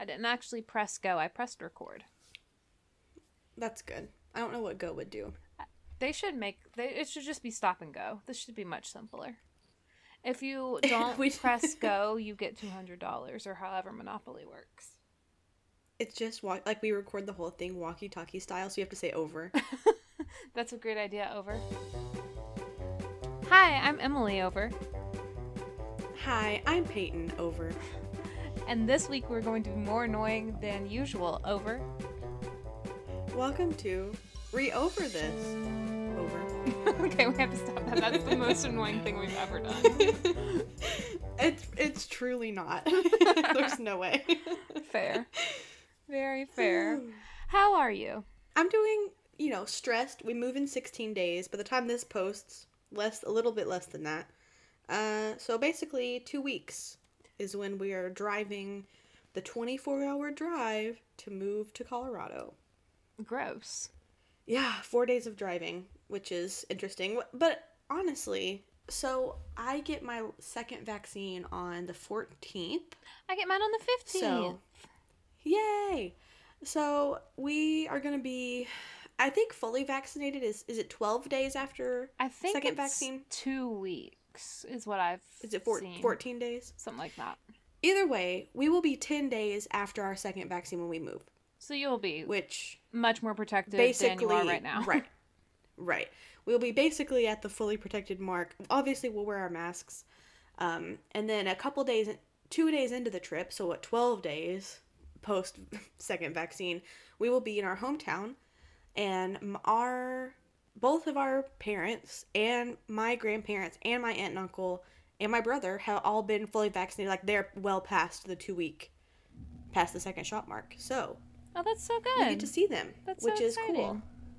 I didn't actually press go. I pressed record. That's good. I don't know what go would do. It should just be stop and go. This should be much simpler. If you don't press go, you get $200 or however Monopoly works. It's just like we record the whole thing walkie-talkie style, so you have to say over. That's a great idea, over. Hi, I'm Emily, over. Hi, I'm Peyton, over. And this week we're going to be more annoying than usual, over. Welcome to Re-Over This, over. Okay, we have to stop that. That's the most annoying thing we've ever done. It's truly not. There's no way. Fair. Very fair. How are you? I'm doing, stressed. We move in 16 days. By the time this posts, a little bit less than that. So basically 2 weeks is when we are driving the 24-hour drive to move to Colorado. Gross. Yeah, 4 days of driving, which is interesting. But honestly, so I get my second vaccine on the 14th. I get mine on the 15th. So, yay! So we are going to be, I think fully vaccinated is it 12 days after second vaccine? 2 weeks is what I've Is it seen. 14 days? Something like that. Either way, we will be 10 days after our second vaccine when we move. So you'll be which much more protected than you are right now. Right. We'll be basically at the fully protected mark. Obviously, we'll wear our masks. And then 2 days into the trip, so 12 days post second vaccine, we will be in our hometown. And both of our parents and my grandparents and my aunt and uncle and my brother have all been fully vaccinated. Like, they're well past the 2 week, past the second shot mark. So... Oh, that's so good. We get to see them, which is cool.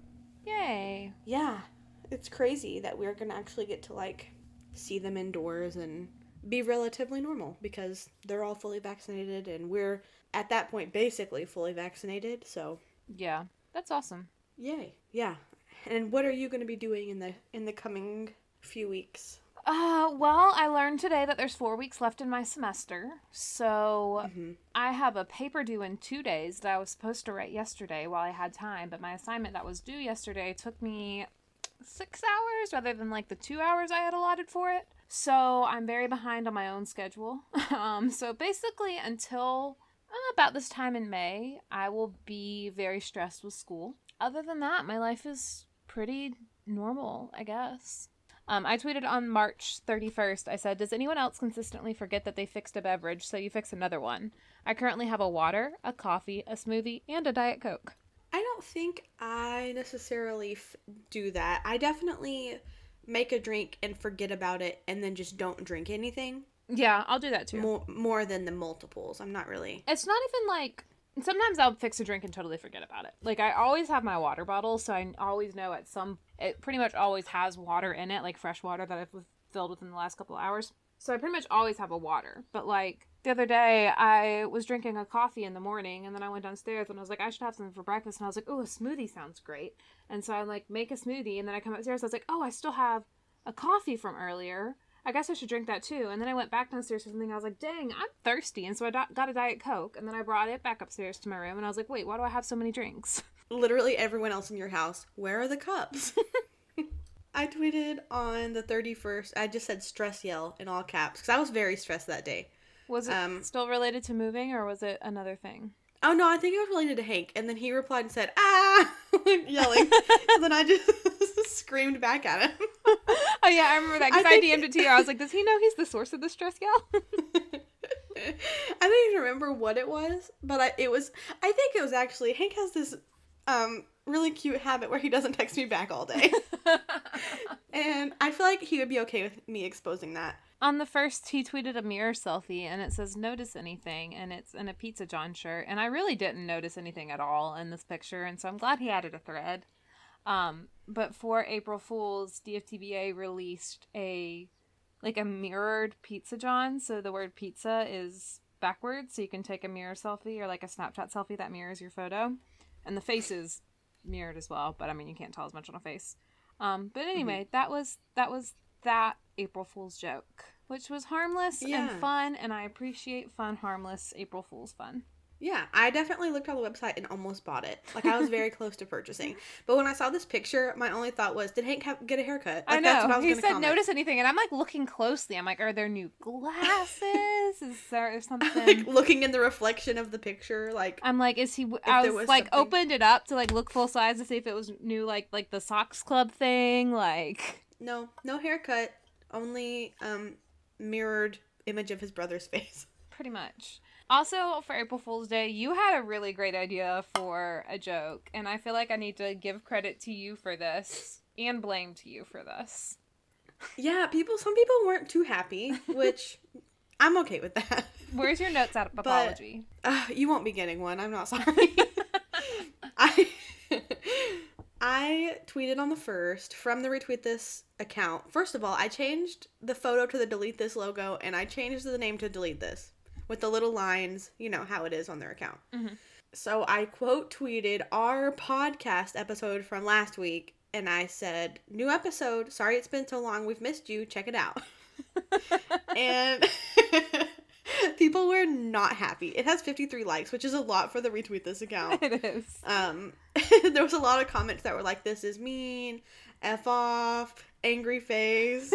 Yay. Yeah. It's crazy that we're going to actually get to, see them indoors and be relatively normal because they're all fully vaccinated and we're, at that point, basically fully vaccinated, so. Yeah. That's awesome. Yay. Yeah. And what are you going to be doing in the coming few weeks? Well, I learned today that there's 4 weeks left in my semester, so I have a paper due in 2 days that I was supposed to write yesterday while I had time, but my assignment that was due yesterday took me 6 hours rather than the 2 hours I had allotted for it, so I'm very behind on my own schedule. So basically until about this time in May, I will be very stressed with school. Other than that, my life is pretty normal, I guess. I tweeted on March 31st, I said, does anyone else consistently forget that they fixed a beverage, so you fix another one? I currently have a water, a coffee, a smoothie, and a Diet Coke. I don't think I necessarily do that. I definitely make a drink and forget about it and then just don't drink anything. Yeah, I'll do that too. More than the multiples. I'm not really... It's not even sometimes I'll fix a drink and totally forget about it. I always have my water bottle, so I always know it pretty much always has water in it, fresh water that I've filled within the last couple of hours. So I pretty much always have a water. But the other day, I was drinking a coffee in the morning, and then I went downstairs and I was like, I should have something for breakfast. And I was like, oh, a smoothie sounds great. And so I make a smoothie, and then I come upstairs, I was like, oh, I still have a coffee from earlier. I guess I should drink that too. And then I went back downstairs for something. I was like, dang, I'm thirsty. And so I got a Diet Coke. And then I brought it back upstairs to my room. And I was like, wait, why do I have so many drinks? Literally everyone else in your house, where are the cups? I tweeted on the 31st. I just said stress yell in all caps. Because I was very stressed that day. Was it still related to moving or was it another thing? Oh, no, I think it was related to Hank. And then he replied and said, ah, yelling. And then I just screamed back at him. Oh, yeah, I remember that because I DM'd it to you. I was like, does he know he's the source of the stress yell? I don't even remember what it was, but I think it was actually, Hank has this really cute habit where he doesn't text me back all day. And I feel like he would be okay with me exposing that. On the first, he tweeted a mirror selfie, and it says, notice anything, and it's in a Pizza John shirt, and I really didn't notice anything at all in this picture, and so I'm glad he added a thread. But for April Fool's, DFTBA released a mirrored Pizza John, so the word pizza is backwards, so you can take a mirror selfie or a Snapchat selfie that mirrors your photo, and the face is mirrored as well, but I mean, you can't tell as much on a face. But anyway, that was that April Fool's joke, which was harmless and fun, and I appreciate fun, harmless April Fool's fun. Yeah, I definitely looked on the website and almost bought it. Like, I was very close to purchasing. But when I saw this picture, my only thought was, did Hank get a haircut? Like, I know. That's what I was He going to said, comment. notice anything. And I'm like looking closely. I'm like, are there new glasses? Is there something? Like, looking in the reflection of the picture, like. I'm like, is he? I was like, something... opened it up to like look full size to see if it was new, like the Sox Club thing. Like, no haircut. Only mirrored image of his brother's face. Pretty much. Also, for April Fool's Day, you had a really great idea for a joke, and I feel like I need to give credit to you for this, and blame to you for this. Yeah, some people weren't too happy, which I'm okay with that. Where's your notes out of apology? You won't be getting one, I'm not sorry. I tweeted on the 1st from the Retweet This account. First of all, I changed the photo to the Delete This logo, and I changed the name to Delete This. With the little lines, you know, how it is on their account. Mm-hmm. So I quote tweeted our podcast episode from last week, and I said, new episode, sorry it's been so long, we've missed you, check it out. And people were not happy. It has 53 likes, which is a lot for the Retweet This account. It is. There was a lot of comments that were like, this is mean, F off, angry face.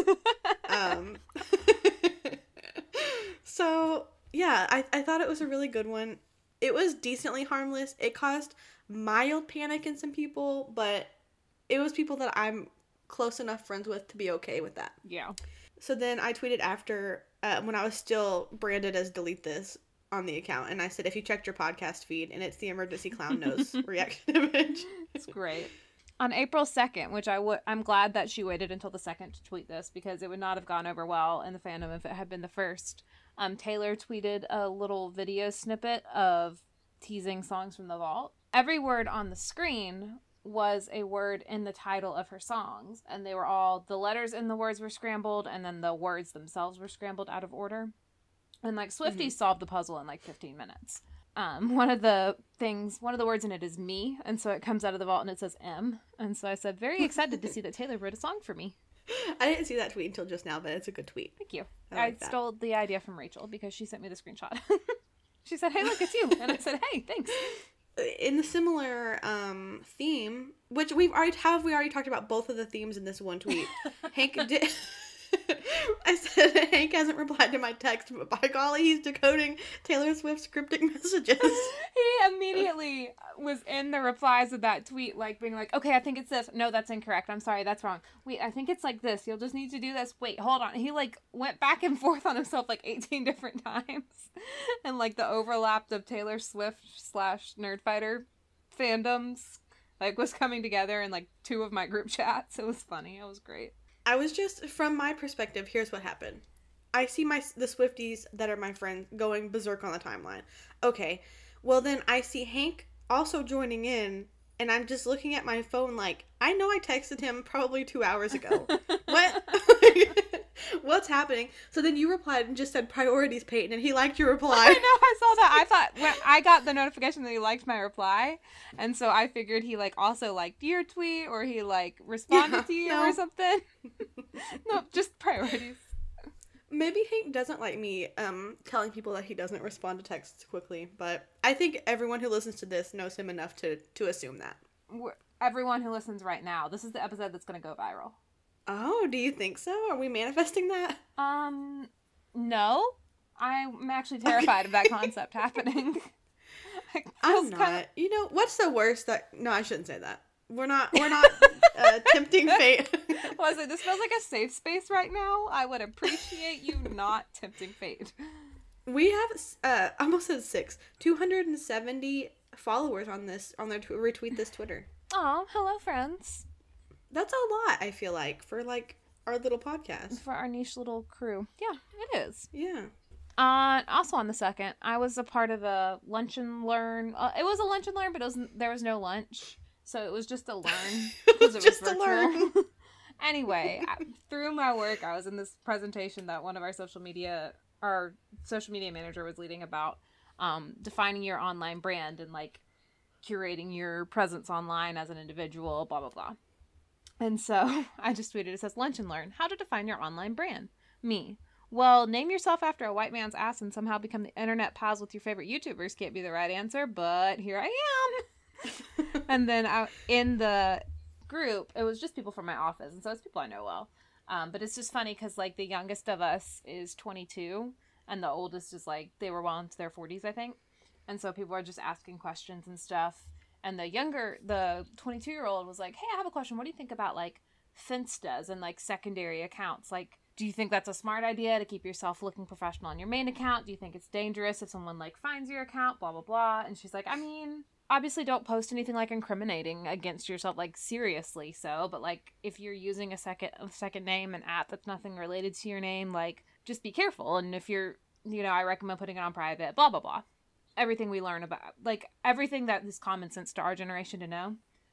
So... yeah, I thought it was a really good one. It was decently harmless. It caused mild panic in some people, but it was people that I'm close enough friends with to be okay with that. Yeah. So then I tweeted after, when I was still branded as Delete This on the account, and I said, if you checked your podcast feed, and it's the emergency clown nose reaction image. It's great. On April 2nd, which I'm glad that she waited until the 2nd to tweet this, because it would not have gone over well in the fandom if it had been the 1st. Taylor tweeted a little video snippet of teasing songs from the vault. Every word on the screen was a word in the title of her songs, and they were all, the letters in the words were scrambled, and then the words themselves were scrambled out of order. And like Swifties solved the puzzle in like 15 minutes. One of the words in it is me, and so it comes out of the vault and it says M. And so I said, very excited to see that Taylor wrote a song for me. I didn't see that tweet until just now, but it's a good tweet. Thank you. I stole the idea from Rachel because she sent me the screenshot. She said, hey, look, it's you. And I said, hey, thanks. In the similar theme, which we already talked about both of the themes in this one tweet. Hank did... I said Hank hasn't replied to my text, but by golly, he's decoding Taylor Swift's cryptic messages. He immediately was in the replies of that tweet, like being like, okay, I think it's this. No, that's incorrect. I'm sorry, that's wrong. Wait, I think it's like this. You'll just need to do this. Wait, hold on. He like went back and forth on himself like 18 different times. And like the overlap of Taylor Swift / Nerdfighter fandoms like was coming together in like 2 of my group chats. It was funny. It was great. I was just, from my perspective, here's what happened. I see the Swifties that are my friends going berserk on the timeline. Okay, well then I see Hank also joining in, and I'm just looking at my phone like, I know I texted him probably 2 hours ago. What? What's happening? So then you replied and just said priorities, Peyton, and he liked your reply. I know, I saw that. I thought, when I got the notification that he liked my reply, and so I figured he like also liked your tweet, or he like responded to you or something. No, just priorities. Maybe Hank doesn't like me telling people that he doesn't respond to texts quickly, but I think everyone who listens to this knows him enough to assume that. Everyone who listens right now, this is the episode that's going to go viral. Oh, do you think so? Are we manifesting that? No. I'm actually terrified of that concept happening. I'm not. You know, what's the worst that... No, I shouldn't say that. We're not tempting fate. Well, so this feels like a safe space right now. I would appreciate you not tempting fate. We have, almost said 270 followers on their Retweet This Twitter. Oh, hello, friends. That's a lot, I feel like, for, like, our little podcast. For our niche little crew. Yeah, it is. Yeah. Also on the 2nd, I was a part of a lunch and learn. It was a lunch and learn, but there was no lunch. So it was just a learn. Because it was virtual. A learn. Anyway, through my work, I was in this presentation that one of our social media manager was leading about defining your online brand and, like, curating your presence online as an individual, blah, blah, blah. And so I just tweeted, it says, lunch and learn, how to define your online brand. Me. Well, name yourself after a white man's ass and somehow become the internet pals with your favorite YouTubers can't be the right answer, but here I am. And then in the group, it was just people from my office, and so it's people I know well. But it's just funny because, like, the youngest of us is 22, and the oldest is, like, they were well into their 40s, I think. And so people are just asking questions and stuff. And the 22-year-old was like, hey, I have a question. What do you think about, like, Finstas and, like, secondary accounts? Like, do you think that's a smart idea to keep yourself looking professional on your main account? Do you think it's dangerous if someone, like, finds your account? Blah, blah, blah. And she's like, I mean, obviously don't post anything, like, incriminating against yourself, like, seriously so. But, like, if you're using a second name, an app that's nothing related to your name, like, just be careful. And if you're, I recommend putting it on private, blah, blah, blah. Everything we learn about, like, everything that is common sense to our generation to know.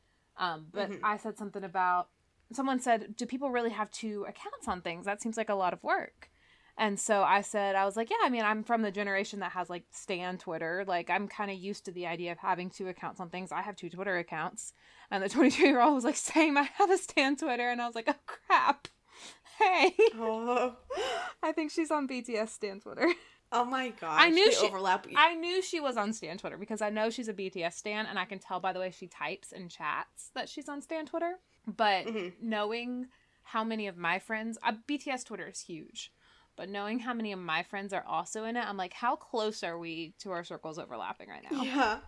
But I said something about, someone said, do people really have 2 accounts on things? That seems like a lot of work. And so I was like, yeah, I mean, I'm from the generation that has, like, Stan Twitter. Like, I'm kind of used to the idea of having 2 accounts on things. I have 2 Twitter accounts. And the 22-year-old was like, same, I have a Stan Twitter. And I was like, oh, crap. Hey. Oh. I think she's on BTS Stan Twitter. Oh my gosh. I knew overlap. I knew she was on Stan Twitter because I know she's a BTS Stan, and I can tell by the way she types and chats that she's on Stan Twitter. But knowing how many of my friends, BTS Twitter is huge, but knowing how many of my friends are also in it, I'm like, how close are we to our circles overlapping right now? Yeah.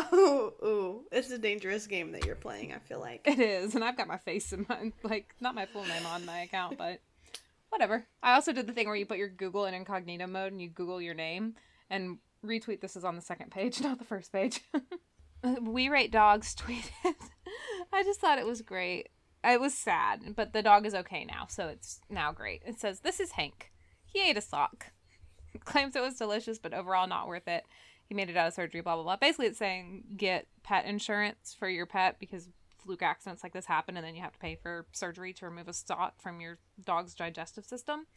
Oh, it's a dangerous game that you're playing, I feel like. It is, and I've got my face in my, like, not my full name on my account, but whatever. I also did the thing where you put your Google in incognito mode and you Google your name, and retweet this is on the second page, not the first page. We Rate Dogs tweeted. I just thought it was great. It was sad, but the dog is okay now, so it's now great. It says, this is Hank. He ate a sock. Claims it was delicious, but overall not worth it. He made it out of surgery, blah, blah, blah. Basically, it's saying get pet insurance for your pet because fluke accidents like this happen, and then you have to pay for surgery to remove a sock from your dog's digestive system.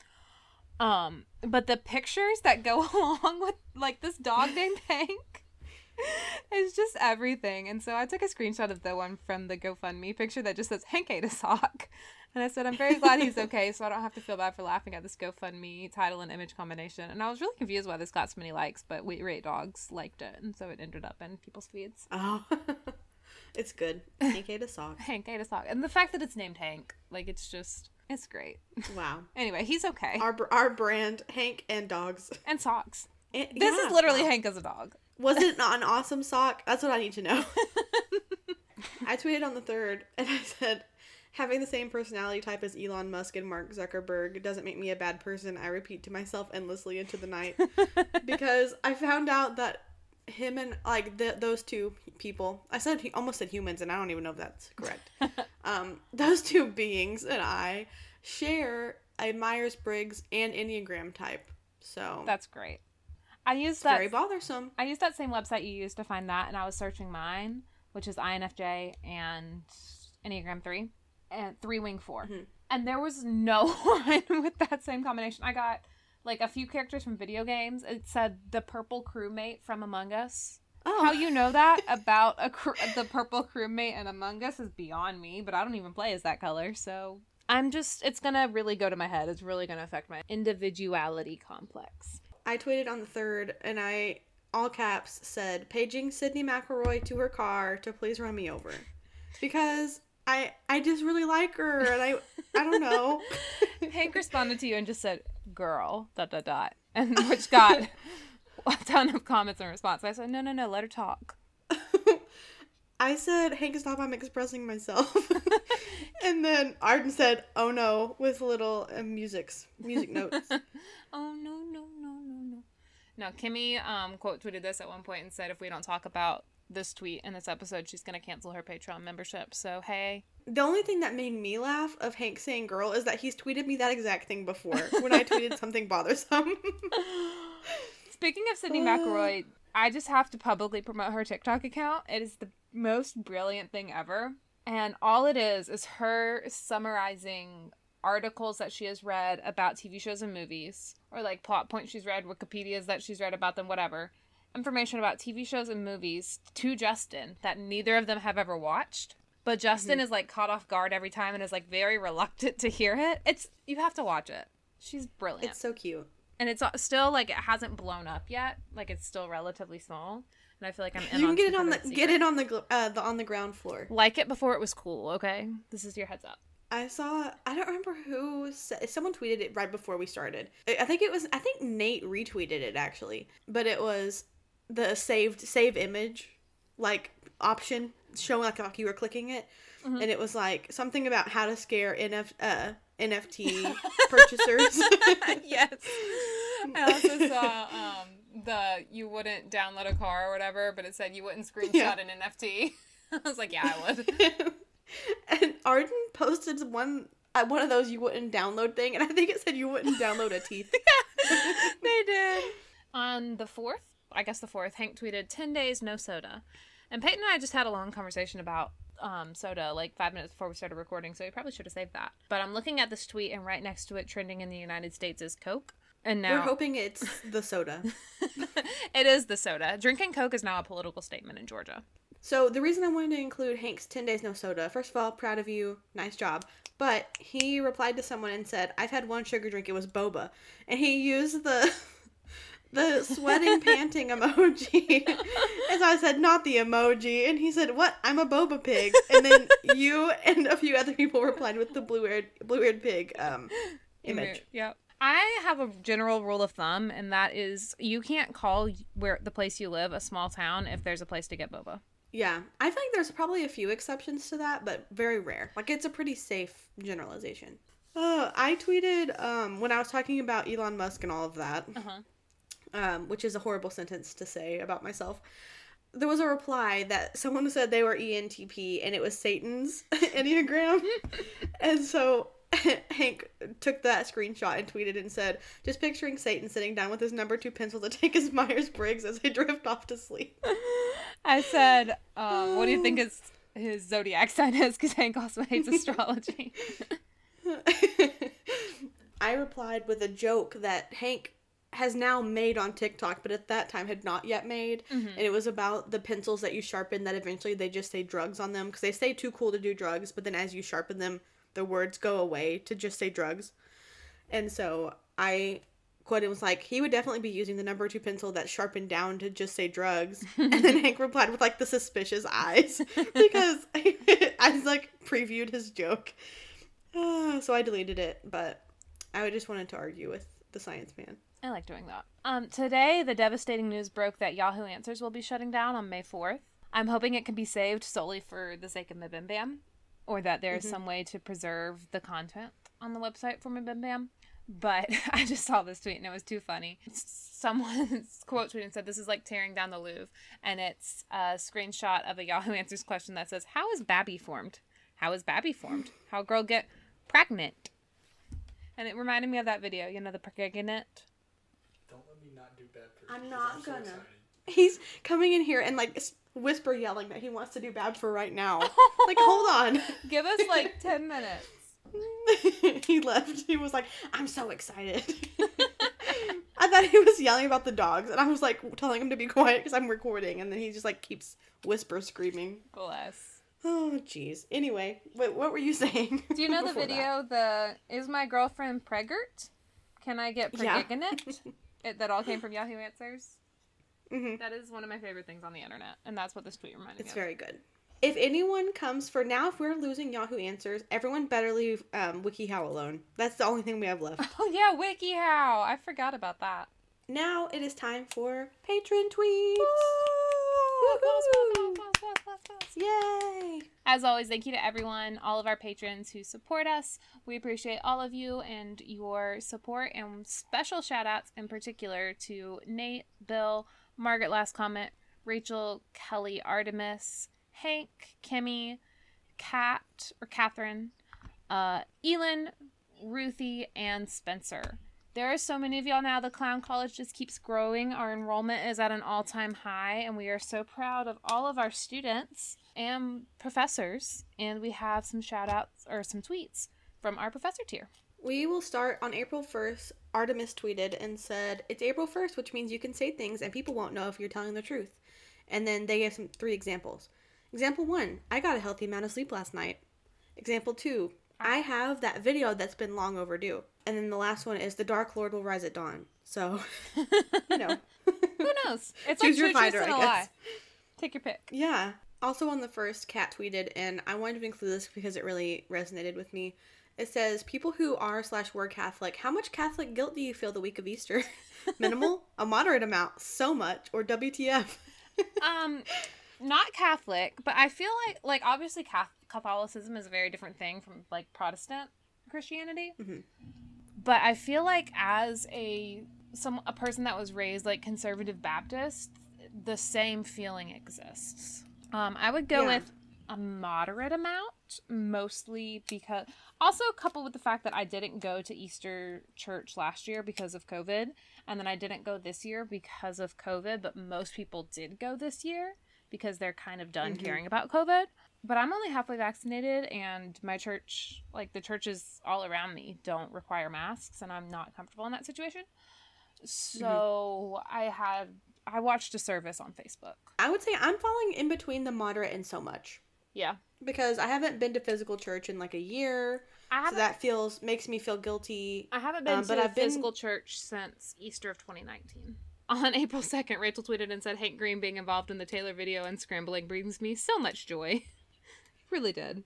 But the pictures that go along with, like, this dog named Hank is just everything. And so I took a screenshot of the one from the GoFundMe picture that just says Hank ate a sock. And I said, I'm very glad he's okay, so I don't have to feel bad for laughing at this GoFundMe title and image combination. And I was really confused why this got so many likes, but We Rate Dogs liked it, and so it ended up in people's feeds. Oh, it's good. Hank ate a sock. Hank ate a sock. And the fact that it's named Hank, like, it's great. Wow. Anyway, he's okay. Our brand, Hank and dogs. And socks. This is literally Hank as a dog. Was it not an awesome sock? That's what I need to know. I tweeted on the 3rd, and I said, having the same personality type as Elon Musk and Mark Zuckerberg doesn't make me a bad person. I repeat to myself endlessly into the night. Because I found out that him and, like, those 2 people, almost said humans, and I don't even know if that's correct. Those 2 beings and I share a Myers-Briggs and Enneagram type. So that's great. Very bothersome. I used that same website you used to find that, and I was searching mine, which is INFJ and Enneagram 3 and 3-wing 4. Mm-hmm. And there was no one with that same combination. I got, like, a few characters from video games. It said the purple crewmate from Among Us. Oh. How you know that about the purple crewmate in Among Us is beyond me, but I don't even play as that color, so it's gonna really go to my head. It's really gonna affect my individuality complex. I tweeted on the 3rd, and I, all caps, said, paging Sydney McElroy to her car to please run me over. Because I just really like her, and I don't know. Hank responded to you and just said, girl, ... and which got a ton of comments in response. I said, no, let her talk. I said, Hank, stop, I'm expressing myself. And then Arden said, oh no, with little music notes. Oh no. No, Kimmy quote tweeted this at one point and said if we don't talk about this tweet in this episode, she's going to cancel her Patreon membership. So, hey. The only thing that made me laugh of Hank saying girl is that he's tweeted me that exact thing before when I tweeted something bothersome. Speaking of Sydney McElroy, I just have to publicly promote her TikTok account. It is the most brilliant thing ever. And all it is her summarizing articles that she has read about TV shows and movies, or like plot points she's read, Wikipedias that she's read about them, whatever. Information about TV shows and movies to Justin that neither of them have ever watched. But Justin is like caught off guard every time and is like very reluctant to hear it. You have to watch it. She's brilliant. It's so cute. And it's still, like, it hasn't blown up yet. Like, it's still relatively small. And I feel like I'm in You on can get it on the ground floor. Like it before it was cool, okay? This is your heads up. I don't remember who said, someone tweeted it right before we started. I think Nate retweeted it, actually. But it was the save image, like, option showing like you were clicking it. Mm-hmm. And it was like something about how to scare NFT purchasers. Yes. I also saw you wouldn't download a car or whatever, but it said you wouldn't screenshot an NFT. I was like, yeah, I would. And Arden posted one of those you wouldn't download thing, and I think it said you wouldn't download a teeth. They did. On the 4th, Hank tweeted, 10 days, no soda. And Peyton and I just had a long conversation about soda like 5 minutes before we started recording, so we probably should have saved that. But I'm looking at this tweet, and right next to it, trending in the United States, is Coke. And now we're hoping it's the soda. It is the soda. Drinking Coke is now a political statement in Georgia. So the reason I wanted to include Hank's 10 days no soda, first of all, proud of you, nice job. But he replied to someone and said, I've had one sugar drink, it was boba. And he used the sweating, panting emoji. And so I said, not the emoji. And he said, what? I'm a boba pig. And then you and a few other people replied with the blue-eared pig image. Yep. I have a general rule of thumb, and that is you can't call where the place you live a small town if there's a place to get boba. Yeah. I think there's probably a few exceptions to that, but very rare. Like, it's a pretty safe generalization. I tweeted when I was talking about Elon Musk and all of that, which is a horrible sentence to say about myself. There was a reply that someone said they were ENTP, and it was Satan's Enneagram. And so Hank took that screenshot and tweeted and said, just picturing Satan sitting down with his number 2 pencil to take his Myers-Briggs as they drift off to sleep. I said, what do you think his zodiac sign is? Because Hank also hates astrology. I replied with a joke that Hank has now made on TikTok, but at that time had not yet made. Mm-hmm. And it was about the pencils that you sharpen that eventually they just say drugs on them. Because they say too cool to do drugs, but then as you sharpen them, the words go away to just say drugs. And so I quoted, was like, he would definitely be using the number 2 pencil that's sharpened down to just say drugs. And then Hank replied with like the suspicious eyes because I like previewed his joke. So I deleted it, but I just wanted to argue with the science man. I like doing that. Today, the devastating news broke that Yahoo Answers will be shutting down on May 4th. I'm hoping it can be saved solely for the sake of MBMBam, or that there's some way to preserve the content on the website for MBMBam. But I just saw this tweet and it was too funny. Someone's quote tweet and said, this is like tearing down the Louvre. And it's a screenshot of a Yahoo Answers question that says, how is Babby formed? How is Babby formed? How a girl get pregnant? And it reminded me of that video, you know, the pregnant. Don't let me not do bad for I'm not gonna. So he's coming in here and like whisper yelling that he wants to do bad for right now. Like, hold on. Give us like 10 minutes. He left. He was like, I'm so excited. I thought he was yelling about the dogs, and I was like telling him to be quiet because I'm recording, and then he just like keeps whisper screaming. Bless. Oh, jeez. Anyway, what were you saying? Do you know the video, Is My Girlfriend Preggert? Can I get pregnant? Yeah. That all came from Yahoo Answers. Mm-hmm. That is one of my favorite things on the internet, and that's what this tweet reminded me of. It's very good. If anyone comes for now, if we're losing Yahoo Answers, everyone better leave WikiHow alone. That's the only thing we have left. Oh yeah, WikiHow. I forgot about that. Now it is time for patron tweets. Yay! As always, thank you to everyone, all of our patrons who support us. We appreciate all of you and your support, and special shout outs in particular to Nate, Bill, Margaret Last Comment, Rachel, Kelly, Artemis, Hank, Kimmy, Catherine, Elin, Ruthie, and Spencer. There are so many of y'all now. The Clown College just keeps growing. Our enrollment is at an all-time high, and we are so proud of all of our students and professors. And we have some shout-outs or some tweets from our professor tier. We will start on April 1st. Artemis tweeted and said, it's April 1st, which means you can say things and people won't know if you're telling the truth. And then they gave 3 examples. Example 1, I got a healthy amount of sleep last night. Example 2, I have that video that's been long overdue. And then the last one is The Dark Lord Will Rise at Dawn. So, you know. Who knows? It's Choose like your two fighter, truths and I a guess. lie. Take your pick. Yeah. Also on the first, Kat tweeted, and I wanted to include this because it really resonated with me. It says, people who are/were Catholic, how much Catholic guilt do you feel the week of Easter? Minimal? A moderate amount? So much? Or WTF? Not Catholic, but I feel like obviously Catholicism is a very different thing from like Protestant Christianity. Mm-hmm. But I feel like as a person that was raised like conservative Baptist, the same feeling exists. I would go with a moderate amount, mostly because also coupled with the fact that I didn't go to Easter church last year because of COVID, and then I didn't go this year because of COVID, but most people did go this year because they're kind of done caring about COVID. But I'm only halfway vaccinated, and my church, like the churches all around me, don't require masks, and I'm not comfortable in that situation. So I watched a service on Facebook. I would say I'm falling in between the moderate and so much. Yeah. Because I haven't been to physical church in like a year. So that makes me feel guilty. I haven't been to physical church since Easter of 2019. On April 2nd, Rachel tweeted and said, Hank Green being involved in the Taylor video and scrambling brings me so much joy. Really did.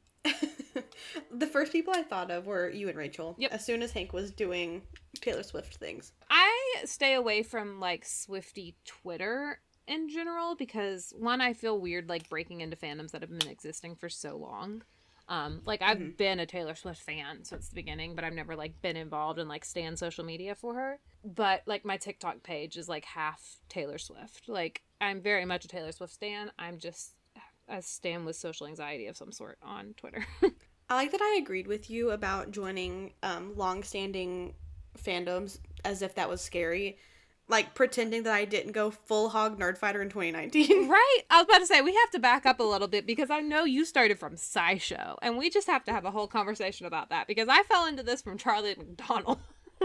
The first people I thought of were you and Rachel. Yep. As soon as Hank was doing Taylor Swift things. I stay away from like Swiftie Twitter in general because one, I feel weird like breaking into fandoms that have been existing for so long. I've been a Taylor Swift fan since the beginning, but I've never like been involved in like stan social media for her. But like my TikTok page is like half Taylor Swift. Like I'm very much a Taylor Swift stan. I'm just a stan with social anxiety of some sort on Twitter. I like that I agreed with you about joining long-standing fandoms as if that was scary. Like, pretending that I didn't go full hog Nerdfighter in 2019. Right? I was about to say, we have to back up a little bit because I know you started from SciShow, and we just have to have a whole conversation about that because I fell into this from Charlie McDonald.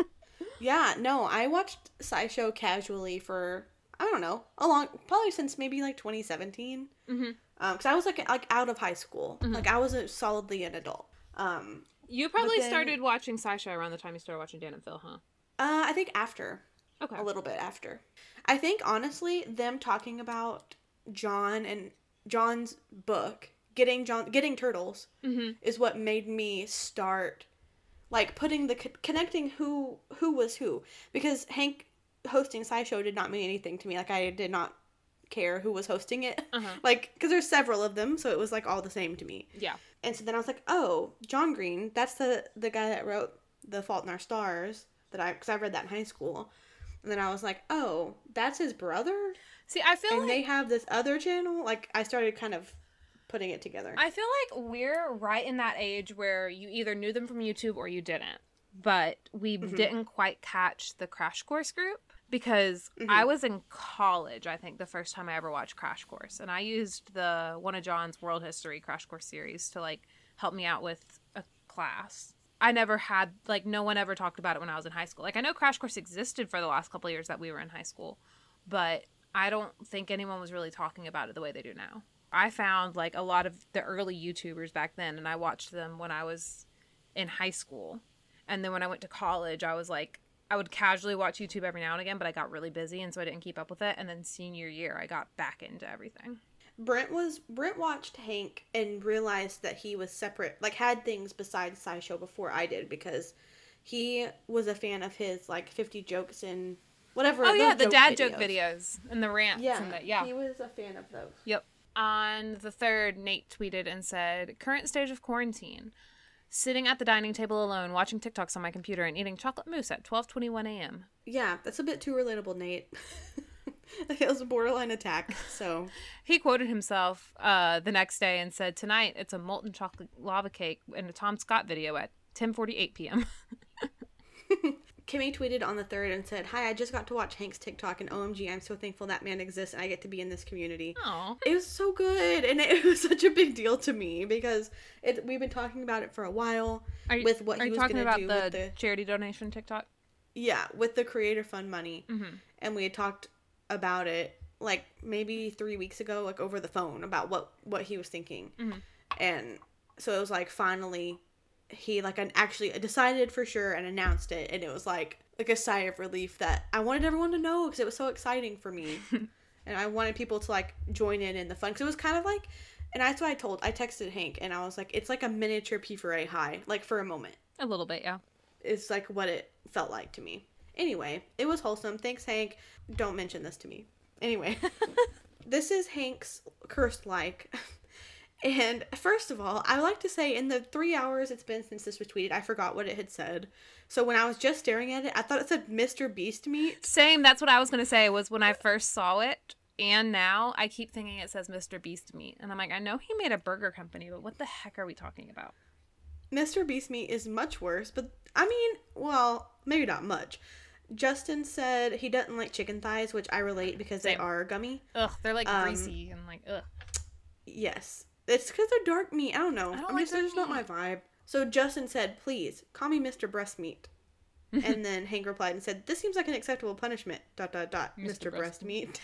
Yeah, no, I watched SciShow casually for, I don't know, probably since maybe like 2017. Mm-hmm. Because I was like out of high school. Mm-hmm. Like, I was solidly an adult. You probably started watching SciShow around the time you started watching Dan and Phil, huh? I think after. Okay. A little bit after. I think, honestly, them talking about John and John's book, getting Turtles, is what made me start, like, putting connecting who was who. Because Hank hosting SciShow did not mean anything to me. Like, I did not care who was hosting it. Like, because there's several of them, so it was, like, all the same to me. Yeah. And so then I was like, oh, John Green, that's the guy that wrote The Fault in Our Stars, because I read that in high school. And then I was like, oh, that's his brother? See, I feel and they have this other channel? Like, I started kind of putting it together. I feel like we're right in that age where you either knew them from YouTube or you didn't. But we didn't quite catch the Crash Course group because I was in college, I think, the first time I ever watched Crash Course. And I used one of John's World History Crash Course series to, like, help me out with a class. I never had, like, no one ever talked about it when I was in high school. Like, I know Crash Course existed for the last couple of years that we were in high school, but I don't think anyone was really talking about it the way they do now. I found, like, a lot of the early YouTubers back then, and I watched them when I was in high school. And then when I went to college, I was, like, I would casually watch YouTube every now and again, but I got really busy, and so I didn't keep up with it. And then senior year, I got back into everything. Brent watched Hank and realized that he was separate, like, had things besides SciShow before I did, because he was a fan of his, like, 50 jokes and whatever. Oh, yeah, the dad joke videos and the rants. Yeah, and yeah, he was a fan of those. Yep. On the 3rd, Nate tweeted and said, current stage of quarantine. Sitting at the dining table alone, watching TikToks on my computer and eating chocolate mousse at 12:21 a.m. Yeah, that's a bit too relatable, Nate. It was a borderline attack, so. He quoted himself the next day and said, tonight it's a molten chocolate lava cake in a Tom Scott video at 10:48 p.m. Kimmy tweeted on the 3rd and said, hi, I just got to watch Hank's TikTok and OMG, I'm so thankful that man exists and I get to be in this community. Aww. It was so good, and it was such a big deal to me because we've been talking about it for a while with what he was going to do. Are you talking about the charity donation TikTok? Yeah, with the Creator Fund money. Mm-hmm. And we had talked about it like maybe 3 weeks ago, like over the phone, about what he was thinking. Mm-hmm. And so it was like finally he like actually decided for sure and announced it, and it was like a sigh of relief that I wanted everyone to know because it was so exciting for me. And I wanted people to like join in the fun, because it was kind of like, and that's what I texted Hank, and I was like, it's like a miniature P4A high, like for a moment. A little bit, yeah. It's like what it felt like to me. Anyway, it was wholesome. Thanks, Hank. Don't mention this to me. Anyway, this is Hank's cursed like. And first of all, I would like to say in the 3 hours it's been since this was tweeted, I forgot what it had said. So when I was just staring at it, I thought it said Mr. Beast meat. Same. That's what I was going to say, was when I first saw it, and now I keep thinking it says Mr. Beast meat. And I'm like, I know he made a burger company, but what the heck are we talking about? Mr. Beast meat is much worse, but I mean, well, maybe not much. Justin said he doesn't like chicken thighs, which I relate because Same. they are gummy. Ugh, they're like greasy and like, ugh. Yes. It's because they're dark meat. I don't know. I don't I'm like just, they're just not my vibe. So Justin said, please, call me Mr. Breast Meat. And then Hank replied and said, this seems like an acceptable punishment, ... Mr. Breast Meat.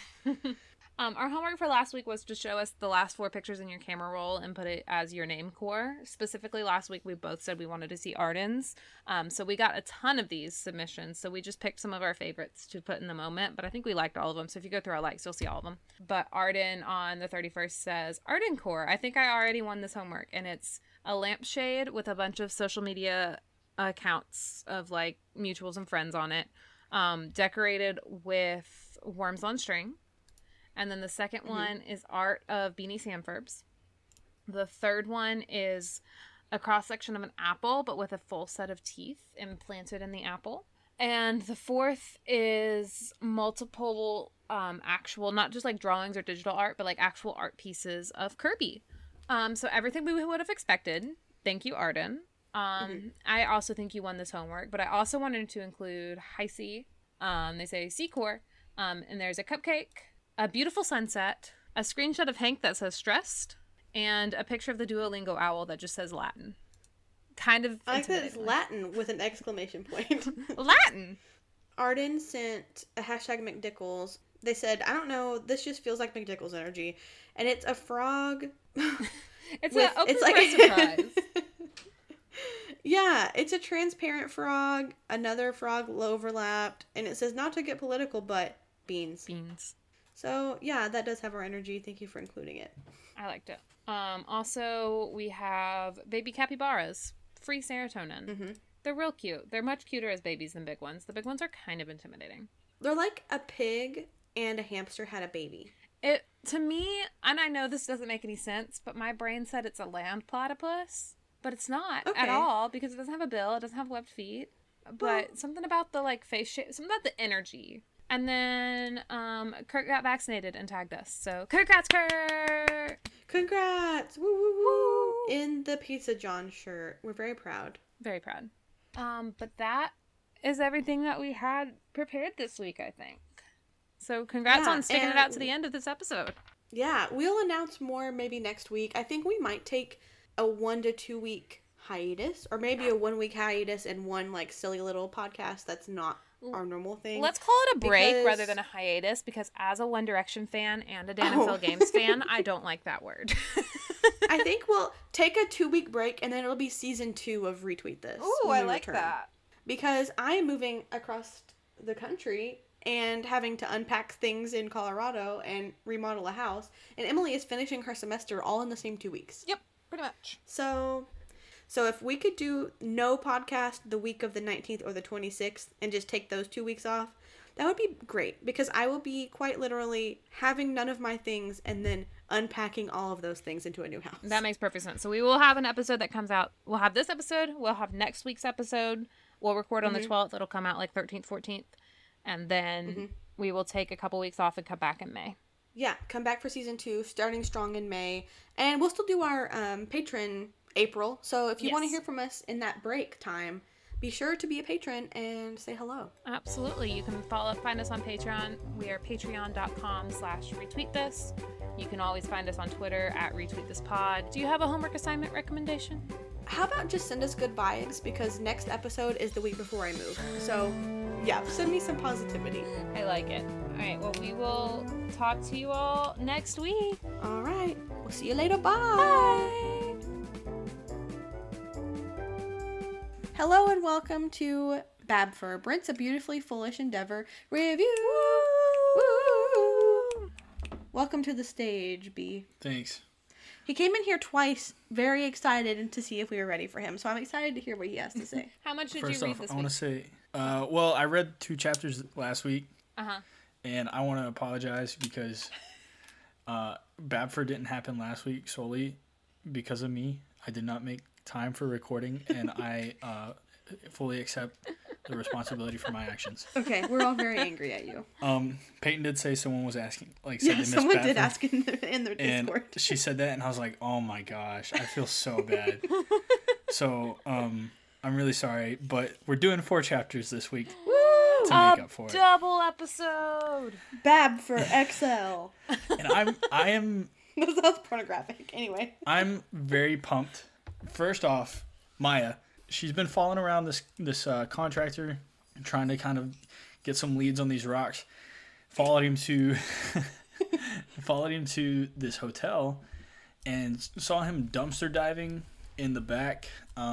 Our homework for last week was to show us the last 4 pictures in your camera roll and put it as your name core. Specifically, last week we both said we wanted to see Arden's. So we got a ton of these submissions. So we just picked some of our favorites to put in the moment. But I think we liked all of them. So if you go through our likes, you'll see all of them. But Arden on the 31st says, Arden core, I think I already won this homework. And it's a lampshade with a bunch of social media accounts of like mutuals and friends on it, decorated with worms on string. And then the second one is art of Beanie Sanforbes. The third one is a cross-section of an apple, but with a full set of teeth implanted in the apple. And the fourth is multiple actual, not just like drawings or digital art, but like actual art pieces of Kirby. So everything we would have expected. Thank you, Arden. I also think you won this homework, but I also wanted to include Heisey. They say C-Core. And there's a cupcake, a beautiful sunset, a screenshot of Hank that says stressed, and a picture of the Duolingo owl that just says Latin. Kind of I like that it's Latin with an exclamation point. Latin! Arden sent a hashtag McDickles. They said, I don't know, this just feels like McDickles energy. And it's a frog. It's an open surprise. Yeah, it's a transparent frog, another frog overlapped, and it says not to get political, but beans. Beans. So, yeah, that does have our energy. Thank you for including it. I liked it. Also, we have baby capybaras. Free serotonin. Mm-hmm. They're real cute. They're much cuter as babies than big ones. The big ones are kind of intimidating. They're like a pig and a hamster had a baby. It, to me, and I know this doesn't make any sense, but my brain said it's a land platypus. But it's not at all, because it doesn't have a bill, it doesn't have webbed feet. But something about the like face shape, something about the energy. And then Kurt got vaccinated and tagged us. So congrats, Kurt! Congrats! Woo woo woo! In the Pizza John shirt. We're very proud. Very proud. But that is everything that we had prepared this week, I think. So congrats on sticking it out to the end of this episode. Yeah, we'll announce more maybe next week. I think we might take a 1 to 2 week hiatus, or maybe a 1 week hiatus and one like silly little podcast that's not our normal thing. Let's call it a break rather than a hiatus, because as a One Direction fan and a Dan and Phil Games fan, I don't like that word. I think we'll take a 2 week break and then it'll be season 2 of Retweet This. Ooh, I like that. Because I am moving across the country and having to unpack things in Colorado and remodel a house, and Emily is finishing her semester all in the same 2 weeks. Yep. Pretty much. So if we could do no podcast the week of the 19th or the 26th and just take those 2 weeks off, that would be great, because I will be quite literally having none of my things and then unpacking all of those things into a new house. That makes perfect sense. So we will have an episode that comes out. We'll have this episode. We'll have next week's episode. We'll record on the 12th. It'll come out like 13th, 14th. And then we will take a couple weeks off and come back in May. Yeah, come back for season 2, starting strong in May. And we'll still do our patron April. So if you want to hear from us in that break time, be sure to be a patron and say hello. Absolutely. You can find us on Patreon. We are patreon.com/retweetthis. You can always find us on Twitter at retweetthispod. Do you have a homework assignment recommendation? How about just send us good vibes, because next episode is the week before I move. So, yeah, send me some positivity. I like it. All right, well, we will talk to you all next week. All right. We'll see you later. Bye. Bye. Hello and welcome to Bab for Brent's A Beautifully Foolish Endeavor review. Woo! Welcome to the stage, B. Thanks. He came in here twice, very excited to see if we were ready for him. So I'm excited to hear what he has to say. How much did First you read off, this I week? want to say, well, I read 2 chapters last week, Uh-huh. and I want to apologize because Babford didn't happen last week solely because of me. I did not make time for recording, and I fully accept the responsibility for my actions. Okay, we're all very angry at you. Peyton did say someone was asking, said Yeah, they missed someone Babford, did ask in the and Discord. she said that, and I was like, oh my gosh, I feel so bad. So, I'm really sorry, but we're doing 4 chapters this week Woo! to make up for it. Double episode. Bab for XL. And I am That sounds pornographic. Anyway. I'm very pumped. First off, Maya, she's been following around this contractor, trying to kind of get some leads on these rocks. Followed him to this hotel, and saw him dumpster diving in the back.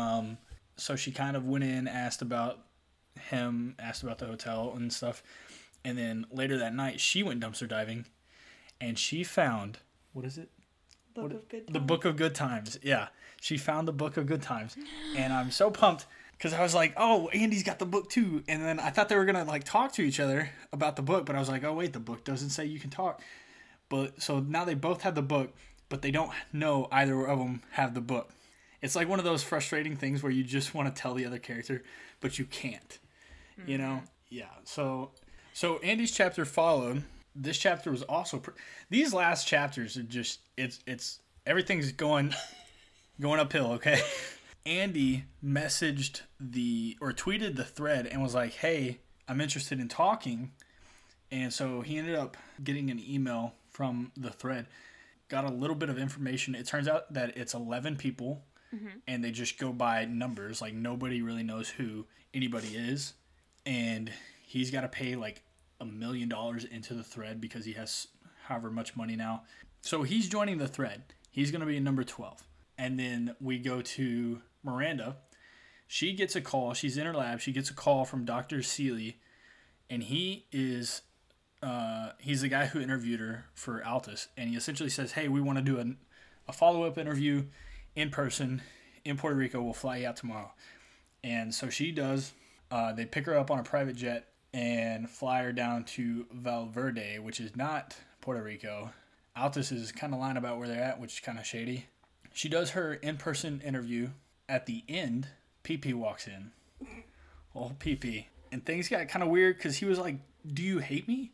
So she kind of went in, asked about him, asked about the hotel and stuff, and then later that night she went dumpster diving, and she found, what is it? Book of Good Times. The Book of Good Times. Yeah. She found the Book of Good Times. And I'm so pumped because I was like, oh, Andy's got the book too. And then I thought they were going to talk to each other about the book. But I was like, oh, wait, the book doesn't say you can talk. But so now they both have the book, but they don't know either of them have the book. It's like one of those frustrating things where you just want to tell the other character, but you can't. You know? Yeah. So Andy's chapter followed. This chapter was also these last chapters are just it's everything's going uphill, okay? Andy messaged tweeted the thread and was like, "Hey, I'm interested in talking." And so he ended up getting an email from the thread. Got a little bit of information. It turns out that it's 11 people, and they just go by numbers. Like nobody really knows who anybody is, and he's got to pay $1 million into the thread because he has however much money now. So he's joining the thread. He's going to be in number 12. And then we go to Miranda. She gets a call. She's in her lab. She gets a call from Dr. Seeley. And he is, he's the guy who interviewed her for Altus. And he essentially says, hey, we want to do a follow-up interview in person in Puerto Rico. We'll fly you out tomorrow. And so she does. They pick her up on a private jet and fly her down to Valverde, which is not Puerto Rico. Altus is kind of lying about where they're at, which is kind of shady. She does her in-person interview. At the end, PP walks in. Oh, PP. And things got kind of weird because he was like, do you hate me?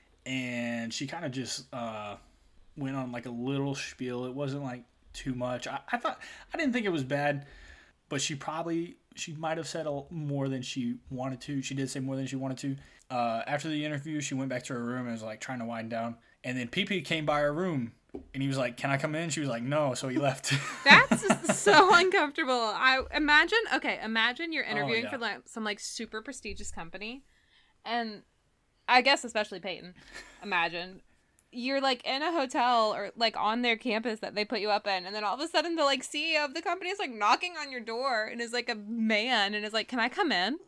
And she kind of just went on a little spiel. It wasn't too much. I didn't think it was bad, but she might have said more than she wanted to. She did say more than she wanted to. After the interview, she went back to her room and was trying to wind down. And then PP came by her room and he was like, can I come in? She was like, no. So he left. That's so uncomfortable. Imagine you're interviewing for some super prestigious company. And I guess especially Peyton. Imagine you're in a hotel or on their campus that they put you up in, and then all of a sudden the CEO of the company is knocking on your door and is a man and is like, can I come in?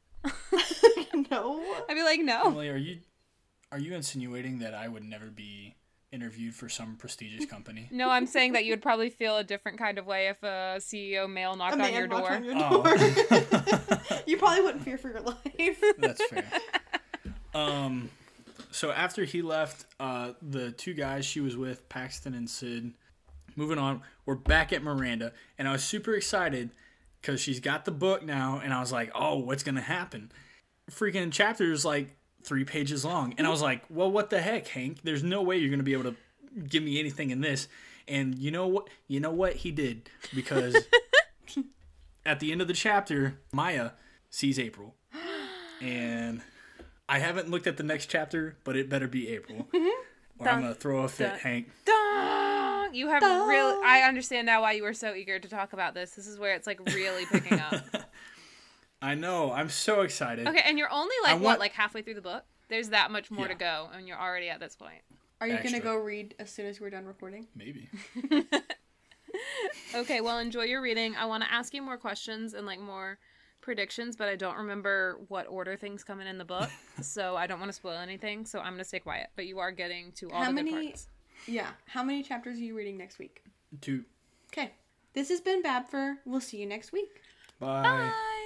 No. I'd be like, no. Emily, are you insinuating that I would never be interviewed for some prestigious company? No, I'm saying that you would probably feel a different kind of way if a CEO male knocked on your door. You probably wouldn't fear for your life. That's fair. So after he left, the 2 guys she was with, Paxton and Sid, moving on, we're back at Miranda, and I was super excited because she's got the book now, and I was like, oh, what's going to happen? Freaking chapter's 3 pages long, and I was like, well, what the heck, Hank? There's no way you're going to be able to give me anything in this. And you know what he did, because at the end of the chapter, Maya sees April, and I haven't looked at the next chapter, but it better be April, or I'm going to throw a fit, Hank. You have really... I understand now why you were so eager to talk about this. This is where it's really picking up. I know. I'm so excited. Okay, and you're only halfway through the book? There's that much more to go, and you're already at this point. Are you going to go read as soon as we're done recording? Maybe. Okay, well, enjoy your reading. I want to ask you more questions and more predictions, but I don't remember what order things come in the book, so I don't want to spoil anything, so I'm going to stay quiet. But you are getting to all the good parts. Yeah. How many chapters are you reading next week? 2. Okay. This has been Babfer. We'll see you next week. Bye. Bye!